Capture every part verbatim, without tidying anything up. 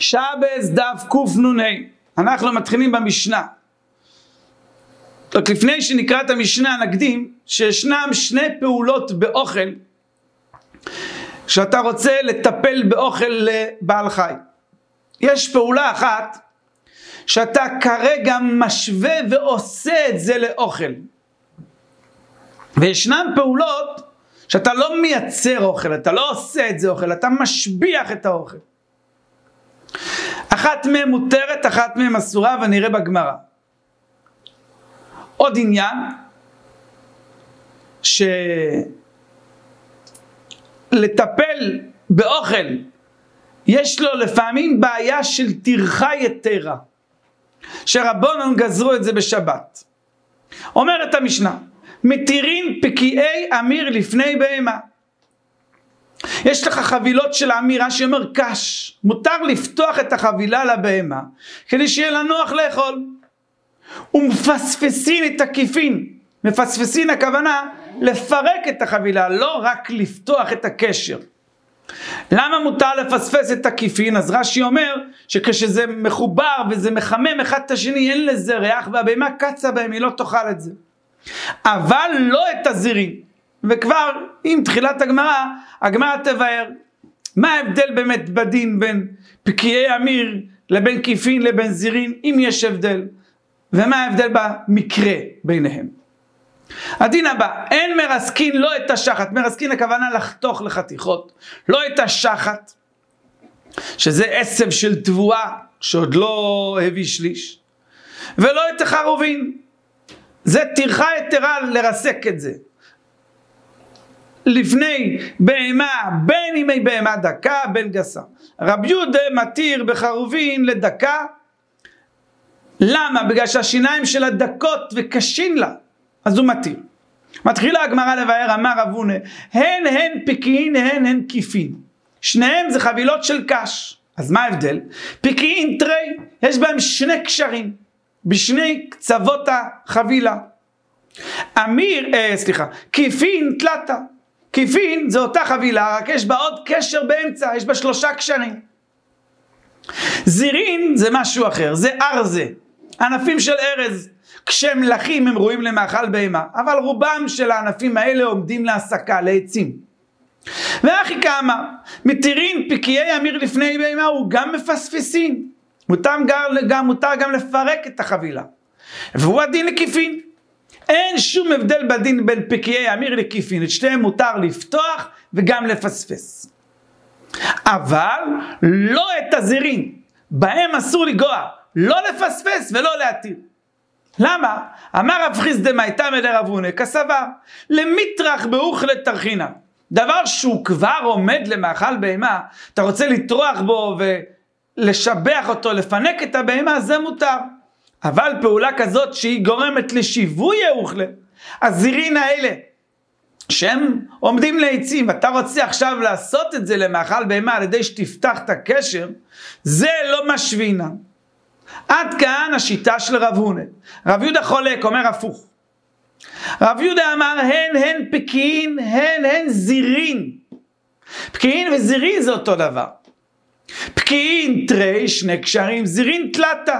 שבס דף קנ"ה. אנחנו מתחילים במשנה. רק לפני שנקרא את המשנה נקדים שישנם שני פעולות באוכל שאתה רוצה לטפל באוכל לבעל חי. יש פעולה אחת שאתה כרגע משווה ועושה את זה לאוכל, וישנם פעולות שאתה לא מייצר אוכל, אתה לא עושה את זה אוכל, אתה משביח את האוכל. אחת מהן מותרת, אחת מהן אסורה, ונראה בגמרא. עוד עניין, שלטפל באוכל יש לו לפעמים בעיה של טרחה יתרה, שרבונן גזרו את זה בשבת. אומרת המשנה, מתירים פקיעי אמיר לפני בהמה. יש לך חבילות של אמיר, רש"י אומר קש, מותר לפתוח את החבילה לבהמה כדי שיהיה לה נוח לאכול. ומפספסין את הכיפין, מפספסין הכוונה לפרק את החבילה, לא רק לפתוח את הקשר. למה מותר לפספס את הכיפין? אז רש"י אומר שכשזה מחובר וזה מחמם אחד את השני אין לזה ריח, והבהמה קצה בהם, היא לא תאכל את זה. אבל לא את הזירים. וכבר עם תחילת הגמרא, הגמרא תבאר מה ההבדל באמת בדין בין פקיעי אמיר לבין כיפין לבין זירים, אם יש הבדל, ומה ההבדל במקרה ביניהם. הדין הבא, אין מרסקין לא את השחת, מרסקין הכוונה לחתוך לחתיכות, לא את השחת, שזה עשב של תבואה שעוד לא הביא שליש, ולא את החרובין, זה טרחה יתרה לרסק את זה. לפני בהמה, בין ימי בהמה דקה, בין גסה. רב יהודה מתיר בחרובין לדקה. למה? בגלל שהשיניים שלה דקות וקשים לה, אז הוא מתיר. מתחילה הגמרא לבאר, אמר רב הונא, הן הן פקיעין, הן הן כיפין. שניהם זה חבילות של קש. אז מה ההבדל? פקיעין תרי, יש בהם שני קשרים, בשני קצוות החבילה. אמיר, אה, סליחה, כיפין תלתה. כיפין זה אותה חבילה, רק יש בה עוד קשר באמצע, יש בה שלושה קשרים. זירין זה משהו אחר, זה ארזה, ענפים של ארז, כשהם לחים הם ראויים למאכל בהמה, אבל רובם של הענפים האלה עומדים להסקה, לעצים. ואחי כמה, מתירים פקיעי אמיר לפני בהמה, הוא גם מפספסין, מותר גם, מותר גם לפרק את החבילה, והוא הדין לכיפין. אין שום הבדל בדין בין פקיעי אמיר לכיפין, את שתיהם מותר לפתוח וגם לפספס. אבל לא את הזירים, בהם אסור לגוע, לא לפספס ולא להתיר. למה? אמר רב חיסדא מאיתמא דרב הונא כסבר, למיטרח באוכלי טרחינא. דבר שהוא כבר עומד למאכל בהמה, אתה רוצה לטרוח בו ולשבח אותו, לפנק את הבהמה, זה מותר. אבל פעולה כזאת שהיא גורמת לשיווי האוכלה, הזירין האלה שהם עומדים לעצים, אתה רוצה עכשיו לעשות את זה למאכל בהמה על ידי שתפתח את הקשר, זה לא משווינה. עד כאן השיטה של רב הונא. רב יהודה חולק, אומר הפוך. רב יהודה אמר הן הן פקיעין, הן הן זירין. פקיעין וזירין זה אותו דבר. פקיעין תרי, שני קשרים, זירין תלתה.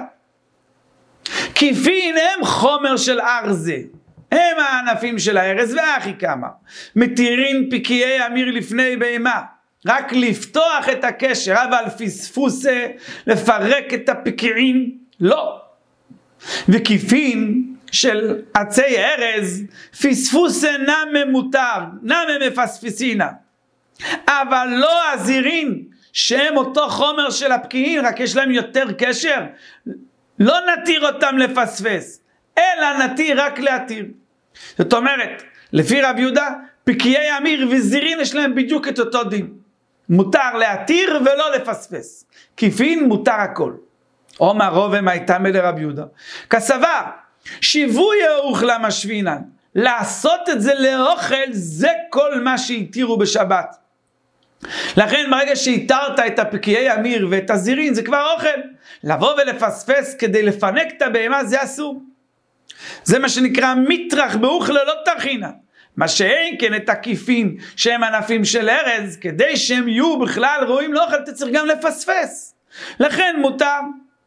כיפין הם חומר של ארזה, הם הענפים של הארז, ואחי כמה מתירים פקיעי אמיר לפני בהמה, רק לפתוח את הקשר, אבל פספוסה לפרק את הפקיעים לא. וכיפין של עצי ארז פספוסה נמה מותר, נמה מפספסינה, אבל לא הזירין שהם אותו חומר של הפקיעים, רק יש להם יותר קשר, לא נתיר אותם לפספס, אלא נתיר רק להתיר. זאת אומרת, לפי רב יהודה, פקיעי אמיר וזירין יש להם בדיוק את אותו דין. מותר להתיר ולא לפספס. כיפין מותר הכל. אומר רובע מאיתמא דרב יהודה כסבר, שיווי האוכלה משווינן. לעשות את זה לאוכל, זה כל מה שהתירו בשבת. לכן ברגע שהתרת את הפקיעי אמיר ואת הזירין זה כבר אוכל. לבוא ולפספס כדי לפנק את הבהמה זה אסור. זה מה שנקרא מיטרח באוכלה לא טרחינא. מה שאין כן את הכיפין שהם ענפים של ארז, כדי שהם יהיו בכלל ראויים לאוכל אתה צריך גם לפספס. לכן מותר.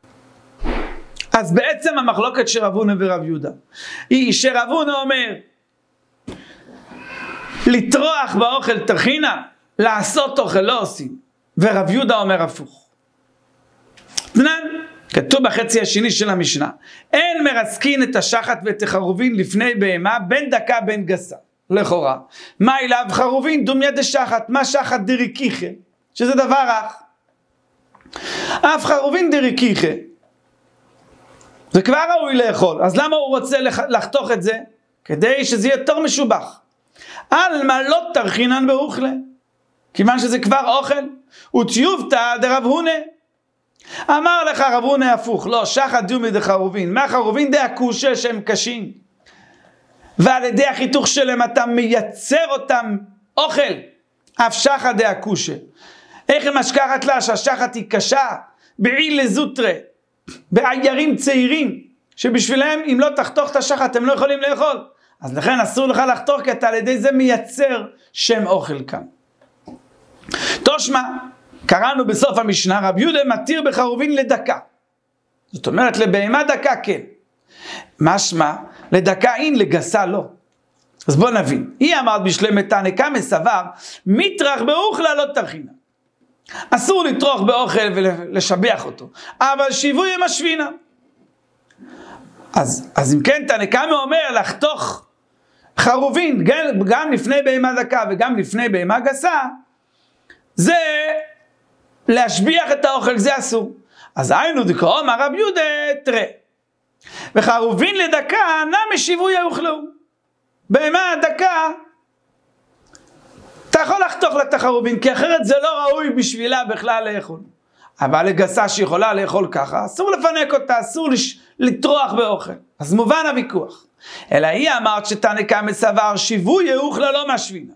אז בעצם המחלוקת של רב הונא ורב יהודה היא שרב הונא אומר לטרוח באוכל טרחינא, לעשות אוכל לא עושים, ורב יהודה אומר הפוך. תנן, כתוב בחצי השני של המשנה, אין מרסקין את השחת ואת החרובין לפני בהמה בין דקה בין גסה. לכאורה, מה אליו חרובין דומיה דשחת, מה שחת דריקיחה, שזה דבר רך. אף חרובין דריקיחה, זה כבר ראוי לאכול, אז למה הוא רוצה לחתוך את זה? כדי שזה יהיה יותר משובח. על מה לא תרחינן באוכלה, כיוון שזה כבר אוכל, ותיובתא דרב הונא. אמר לך רב הונא הפוך, לא, שחת דומיה דחרובין, מה חרובין דאקושה שהם קשים, ועל ידי החיתוך שלהם אתה מייצר אותם אוכל, אף שחת דאקושה. איך היא משכחת לה שהשחת היא קשה, בעיל לזוטרה, בעיירים צעירים, שבשבילם אם לא תחתוך את השחת הם לא יכולים לאכול. אז לכן אסור לך לחתוך, כי אתה על ידי זה מייצר שם אוכל כאן. תושמע, קראנו בסוף המשנה, רב יהודה מתיר בחרובין לדקה. זאת אומרת לבהמה דקה כן. משמע, לדקה אין, לגסה לא. אז בוא נבין. היא אמרת בשלמת תענקה מסבר, מטרח באוכלה לא תרחינה. אסור לטרוח באוכל ולשבח אותו, אבל שיווי משווינה. אז, אז אם כן תענקה אומר לחתוך חרובין גם, גם לפני בהמה דקה וגם לפני בהמה גסה, זה להשביח את האוכל, זה אסור. אז היינו דקרוא אמר רב יהודה תראה, וחרובין לדקה נמי שיווי יאוכלו. בהמה דקה אתה יכול לחתוך לה את החרובין, כי אחרת זה לא ראוי בשבילה בכלל לאכול. אבל לגסה שיכולה לאכול ככה, אסור לפנק אותה, אסור לש... לטרוח באוכל. אז מובן הוויכוח. אלא היא אמרת שתענקה מסבר, שיווי יאוכלה לא משווינה.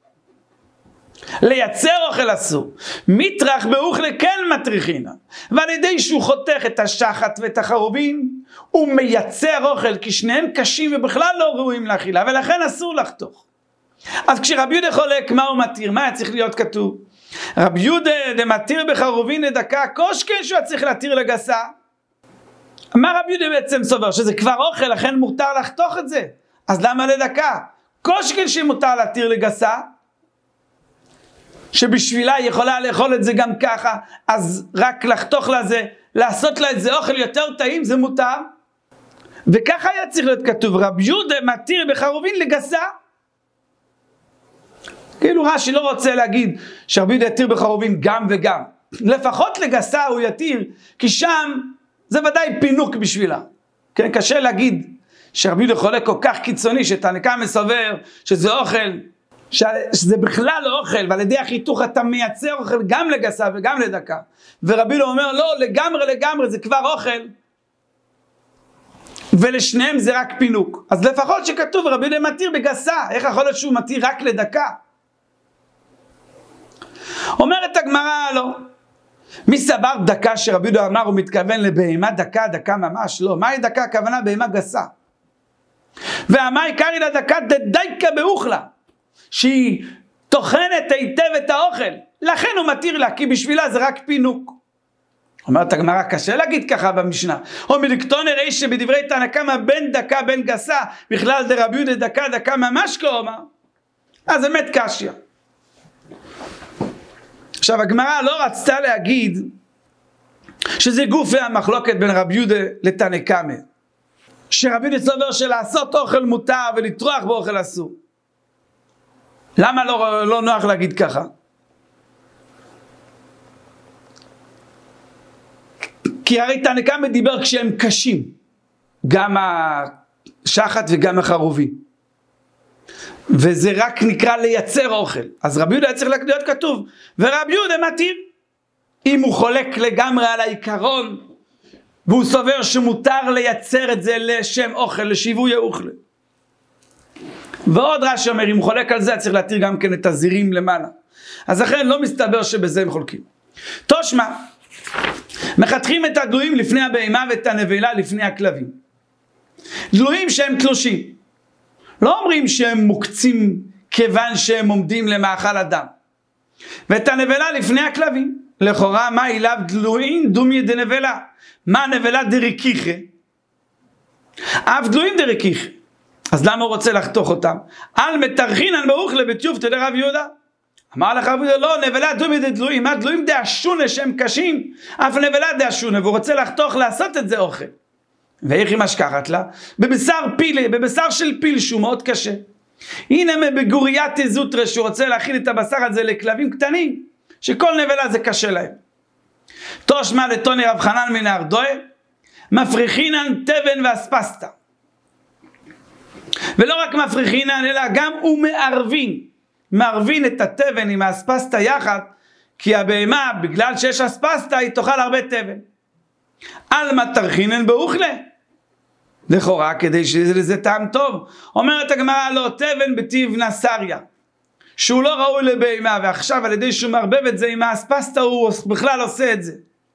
לייצר אוכל אסור. מטרח באוכלה כן מטריחינה. ועל ידי שהוא חותך את השחת ואת החרובין, הוא מייצר אוכל, כי שניהם קשים ובכלל לא ראויים לאכילה, ולכן אסור לחתוך. אז כשרב יהודה חולק מה הוא מתיר, מה היה צריך להיות כתוב? רב יהודה דמתיר בחרובין לדקה, קושקן שהוא צריך להתיר לגסה. מה רב יהודה בעצם סובר? שזה כבר אוכל, לכן מותר לחתוך את זה. אז למה לדקה? קושקן שמותר להתיר לגסה, שבשבילה היא יכולה לאכול את זה גם ככה, אז רק לחתוך לה זה, לעשות לה את זה אוכל יותר טעים, זה מותר. וככה היה צריך להיות כתוב, רב יהודה מתיר בחרובין לגסה. כאילו רש"י לא רוצה להגיד שרבי יהודה יתיר בחרובין גם וגם. לפחות לגסה הוא יתיר, כי שם זה ודאי פינוק בשבילה. כן, קשה להגיד שרבי יהודה חולק כל כך קיצוני, שתענקה מסובר שזה אוכל, שזה בכלל לא אוכל, ועל ידי החיתוך אתה מייצר אוכל גם לגסה וגם לדקה. ורבי יהודה אומר לא, לגמרי לגמרי זה כבר אוכל, ולשניהם זה רק פינוק. אז לפחות שכתוב רבי יהודה מתיר בגסה, איך יכול להיות שהוא מתיר רק לדקה? אומרת הגמרא לא. מי סבר דקה שרבי יהודה אמר הוא מתכוון לבהמה דקה, דקה ממש לא. מהי דקה? הכוונה בהמה גסה. והמאי קרי לה דקה דדייקה באוכלה, שהיא טוחנת היטב את האוכל, לכן הוא מתיר לה, כי בשבילה זה רק פינוק. אומרת הגמרא, קשה להגיד ככה במשנה. או מלקטון הרי שבדברי תנא קמא בין דקה בין גסה, בכלל דרבי יהודה דקה דקה ממש כאומר. אז באמת קשיא. עכשיו הגמרא לא רצתה להגיד שזה גופי המחלוקת בין רבי יהודה לתנא קמא, שרבי יהודה סובר שלעשות אוכל מותר ולטרוח באוכל אסור. למה לא, לא נוח להגיד ככה? כי הרי תנא קמא דיבר כשהם קשים, גם השחת וגם החרובין, וזה רק נקרא לייצר אוכל. אז רבי יהודה צריך להיות כתוב ורבי יהודה מתיר. אם הוא חולק לגמרי על העיקרון והוא סובר שמותר לייצר את זה לשם אוכל, לשיווי האוכל. ועוד רש"י אומר, אם הוא חולק על זה צריך להתיר גם כן את הזירים למעלה. אז לכן לא מסתבר שבזה הם חולקים. תושמע, מחתכים את הדלויים לפני הבהמה ואת הנבלה לפני הכלבים. דלויים שהם תלושים, לא אומרים שהם מוקצים כיוון שהם עומדים למאכל אדם. ואת הנבלה לפני הכלבים. לכאורה מה אליו דלוין דומיה דנבלה? מה נבלה דרקיחה? אף דלוין דרקיחה. אז למה הוא רוצה לחתוך אותם? על מתרחינן באוכלה בתיובתא דרב יהודה. אמר לך רב יהודה, לא, נבלה דומיה דדלוין, מה דלוין דאשונה שהם קשים? אף נבלה דאשונה, והוא רוצה לחתוך לעשות את זה אוכל. ואיך היא משכחת לה? בבשר פילה, בבשר של פיל שהוא מאוד קשה. הנה בגורייתא זוטרא, שהוא רוצה להכין את הבשר הזה לכלבים קטנים, שכל נבלה זה קשה להם. תושמע לטוני רב חנן מן הארדואה, מפריחינן תבן ואספסטה. ולא רק מפריחינן, אלא גם הוא מערבין. מערבין את התבן עם האספסטה יחד, כי הבהמה, בגלל שיש אספסטה, היא תאכל הרבה תבן. על מה תרחינן באוכלה? לכאורה, כדי שזה לזה טעם טוב. אומרת הגמרא, לא תבן בטיב נסריה, שהוא לא ראוי לבהמה, ועכשיו על ידי שהוא מערבב את זה עם האספסטה, הוא בכלל עושה את זה.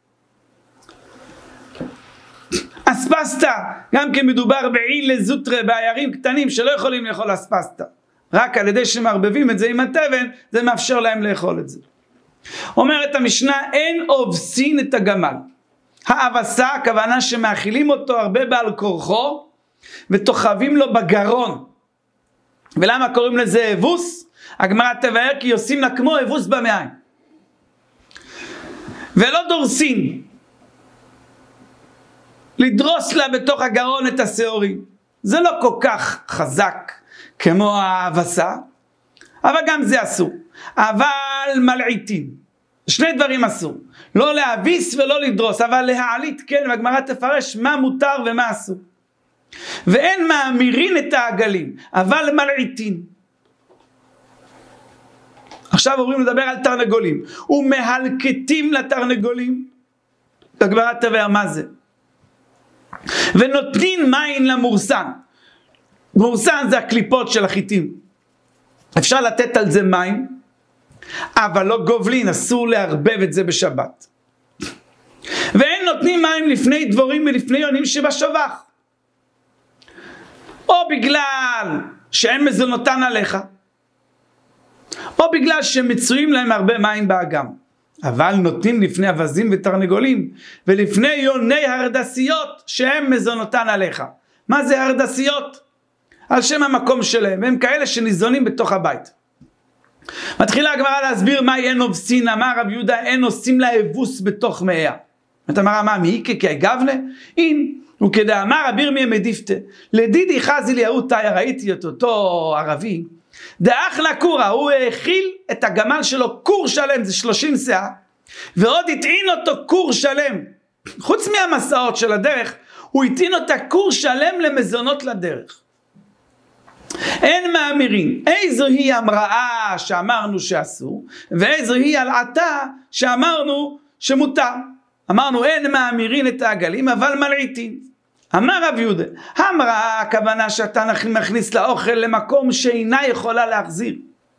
אספסטה, גם כי מדובר בעיל לזוטרה, בעיירים קטנים שלא יכולים לאכול אספסטה. רק על ידי שמערבבים את זה עם התבן, זה מאפשר להם לאכול את זה. אומרת המשנה, אין אובסין את הגמל. האבסה, הכוונה שמאכילים אותו הרבה בעל כורחו, ותוחבים לו בגרון. ולמה קוראים לזה אבוס? הגמרא תבאר כי עושים לה כמו אבוס במעיים. ולא דורסין. לדרוס לה בתוך הגרון את השעורים. זה לא כל כך חזק כמו האבסה, אבל גם זה אסור. אבל מלעיטין. שני דברים אסור. לא להביס ולא לדרוס, אבל להעלית כן, והגמרא תפרש מה מותר ומה אסור. ואין מאמירין את העגלים, אבל מלעיטין. עכשיו עוברים לדבר על תרנגולים. ומהלקטים לתרנגולים. הגמרא תבאר מה זה? ונותנים מים למורסן. מורסן זה הקליפות של החיטים. אפשר לתת על זה מים, אבל לא גובלין, אסור להרבב את זה בשבת. ואין נותנים מים לפני דבורים ולפני יונים שבשבח. או בגלל שאין מזונותן עליך, או בגלל שמצויים להם הרבה מים באגם. אבל נותנים לפני אבזים ותרנגולים, ולפני יוני הרדסיות שהם מזונותן עליך. מה זה הרדסיות? על שם המקום שלהם, הם כאלה שניזונים בתוך הבית. מתחילה הגמרא להסביר מה אין אובסין, אמר רב יהודה, אין עושים לה אבוס בתוך מאיה. אתה אמר, מה, מי ככי גבנה? אין, וכדה אמר רבי מי מדיפתה, לדידי חזי לי ההוא תאי, ראיתי את אותו ערבי, דאח לה קורה, הוא האכיל את הגמל שלו קור שלם, זה שלושים שאה, ועוד הטעין אותו קור שלם, חוץ מהמסעות של הדרך, הוא הטעין אותה קור שלם למזונות לדרך. אין מאמירים, איזו היא המראה שאמרנו שאסור, ואיזו היא הלעתה שאמרנו שמותר. אמרנו אין מאמירים את העגלים, אבל מלעיטים. אמר רב יהודה, המראה הכוונה שאתה מכניס לאוכל למקום שאינה יכולה להחזיר.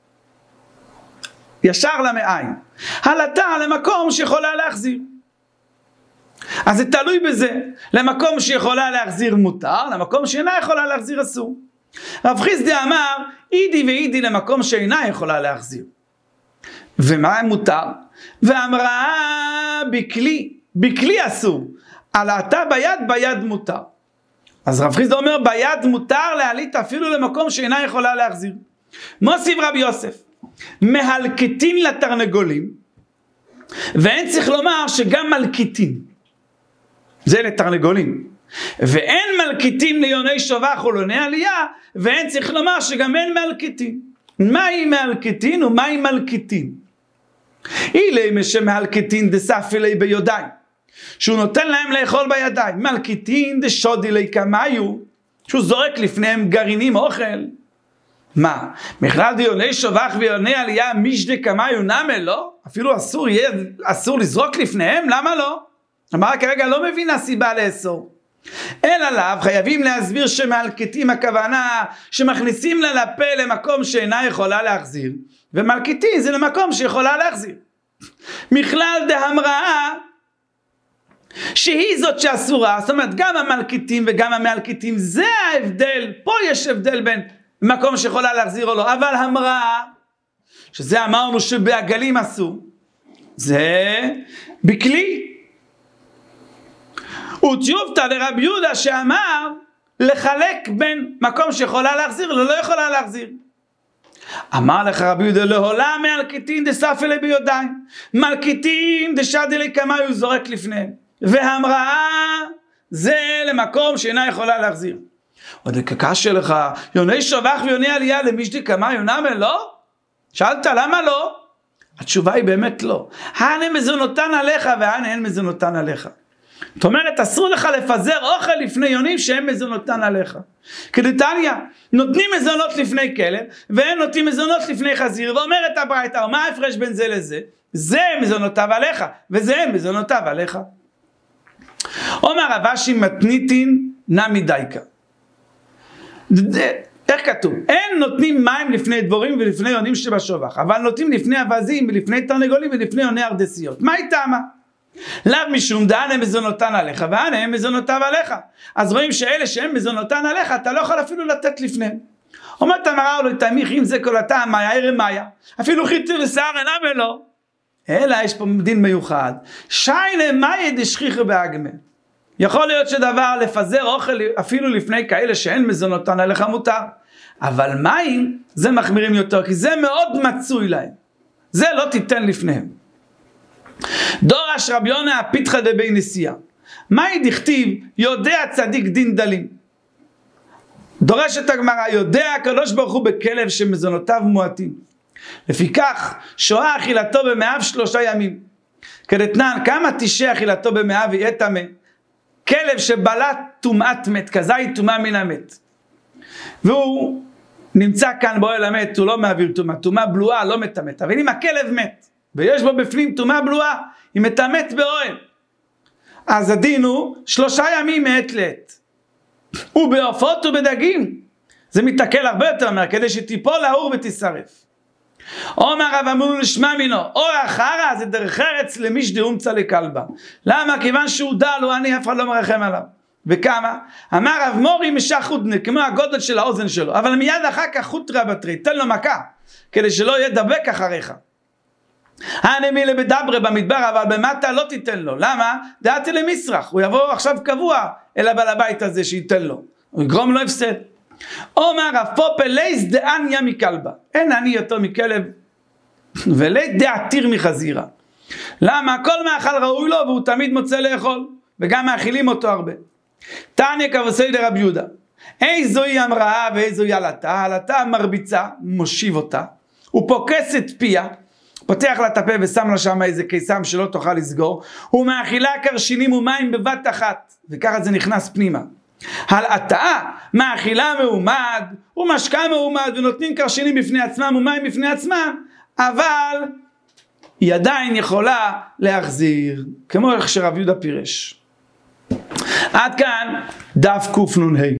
ישר למעיים. הלעתה למקום שיכולה להחזיר. אז זה תלוי בזה, למקום שיכולה להחזיר מותר, למקום שאינה יכולה להחזיר אסור. רב חיסדא אמר, אידי ואידי למקום שאינה יכולה להחזיר. ומה מותר? ואמרה בכלי, בכלי אסור. עלתה ביד, ביד מותר. אז רב חיסדא אומר, ביד מותר להעלית אפילו למקום שאינה יכולה להחזיר. מוסיף רבי יוסף, מהלקטין לתרנגולים, ואין צריך לומר שגם מלקיטין. זה לתרנגולים. ואין מלקיטים ליוני שובח או ליוני עלייה, ואין צריך לומר שגם אין מלקיטים. מהי מלקיטין ומהי מלקיטין? אילי משמלקיטין דסף אלי ביודיים, שהוא נותן להם לאכול בידיים. מלקיטין דשוד אלי כמיו, שהוא זורק לפניהם גרעינים אוכל. מה? בכלל דיוני שובח ויוני עלייה מישדה כמיו נמה לא? אפילו אסור, יהיה, אסור לזרוק לפניהם? למה לא? אמר כרגע לא מבינה סיבה לאסור. אלא עליו חייבים להסביר שמלקיטים הכוונה שמכניסים לה לפה למקום שאינה יכולה להחזיר, ומלקיטים זה למקום שיכולה להחזיר. מכלל דהמראה שהיא זאת שאסורה, זאת אומרת גם המלקיטים וגם המלקיטים, זה ההבדל. פה יש הבדל בין מקום שיכולה להחזיר או לא, אבל המראה, שזה אמרנו שבעגלים אסור, זה בכלי. ותיובתא לרבי יהודה שאמר לחלק בין מקום שיכולה להחזיר ללא יכולה להחזיר. אמר לך רבי יהודה לעולם מלקיטין דספי לי ביודיים, מלקיטין דשדי לי כמה הוא זורק לפניהם, והמראה זה למקום שאינה יכולה להחזיר. עוד קשה לך, יוני שבח ויוני עלייה למישדי כמה יונה מלא? שאלת למה לא? התשובה היא באמת לא. הנה מזונותן עליך והנה אין מזונותן עליך. זאת אומרת, אסור לך לפזר אוכל לפני יונים שהם מזונותן עליך. כדתניא, נותנים מזונות לפני כלב, והם נותנים מזונות לפני חזיר, ואומרת הברייתא, מה ההפרש בין זה לזה? זה מזונותיו עליך, וזה מזונותיו עליך. אומר רב אשי מתניתין נמי דייקה. איך כתוב? אין נותנים מים לפני דבורים ולפני יונים שבשובח, אבל נותנים לפני אבזים ולפני תרנגולים ולפני יוני ארדסיות. מה היא טעמה? לאו משום דהן הם מזונותן עליך והנה הם מזונותיו עליך. אז רואים שאלה שהם מזונותן עליך אתה לא יכול אפילו לתת לפניהם. אומרת המראה או לא תמיך אם זה כל הטעם מאיה ערם מאיה אפילו חיטי ושיער אינה ולא, אלא יש פה דין מיוחד שיינה מאיה דשכיחי באגמה. יכול להיות שדבר לפזר אוכל אפילו לפני כאלה שאין מזונותן עליך מותר, אבל מים זה מחמירים יותר כי זה מאוד מצוי להם, זה לא תיתן לפניהם. דורש רבי יונה הפיתחא דבי נשיאה, מהי דכתיב יודע צדיק דין דלים. דורשת הגמרא יודע הקדוש ברוך הוא בכלב שמזונותיו מועטים, לפיכך שואה אכילתו במאיו שלושה ימים. כדתנן כמה תשעה אכילתו במאיו יהיה טמא? כלב שבלט טומאת מת, כזית טומאה מן המת, והוא נמצא כאן באוהל המת, הוא לא מעביר טומאה, טומאה בלועה לא מטמאת. אבל אם הכלב מת ויש בו בפנים טומאה בלועה, היא מטמאת באוהל, אז הדין הוא שלושה ימים מעת לעת. ובעופות ובדגים זה מתעכל הרבה יותר מהר, כדי שתיפול האור ותשרף. אומר רב אמרו נשמע מינו, אור החרא זה דרך ארץ למי שדאומצא לכלבה. למה? כיוון שהוא דל, הוא אני אף אחד לא מרחם עליו. וכמה? אמר רב מורי משח חוטנה, כמו הגודל של האוזן שלו, אבל מיד אחר כך חוטרה בתרי, תן לו מכה, כדי שלא יהיה דבק אחריך. הנמי לבדברה במדבר, אבל במטה לא תיתן לו. למה? דעתי למסרח, הוא יבוא עכשיו קבוע אל הבעל הבית הזה שייתן לו, הוא יגרום לו הפסד. אומר רב פופל ליס דעניה מכלבה, אין אני יותר מכלב ולי דעתיר מחזירה. למה? כל מאכל ראוי לו והוא תמיד מוצא לאכול, וגם מאכילים אותו הרבה. תניא כבסי דרבי יהודה, איזוהי המראה ואיזוהי עלתה. העלתה מרביצה, מושיב אותה, הוא פוקס את פיה, פותח לה את הפה ושם לה שם איזה קיסם שלא תוכל לסגור, הוא מאכילה קרשינים ומים בבת אחת, וככה זה נכנס פנימה. הלעתה מאכילה מעומד ומשקה מעומד ונותנים קרשינים בפני עצמם ומים בפני עצמם, אבל היא עדיין יכולה להחזיר, כמו איך שרב יהודה פירש. עד כאן דף קנ"ה.